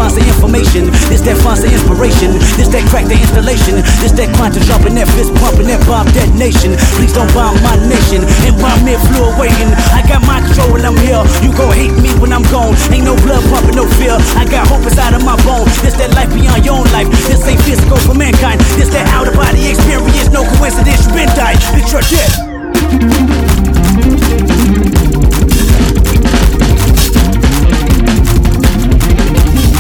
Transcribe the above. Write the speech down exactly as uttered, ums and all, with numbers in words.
fonts of information. This that fonts of inspiration. This that crack the installation. This that quantum jumping, that fist pumping, that bomb detonation. Please don't bomb my nation. And bomb me fluid waiting. I got my control when I'm here. You gon' hate me when I'm gone. Ain't no blood pumping, no fear. I got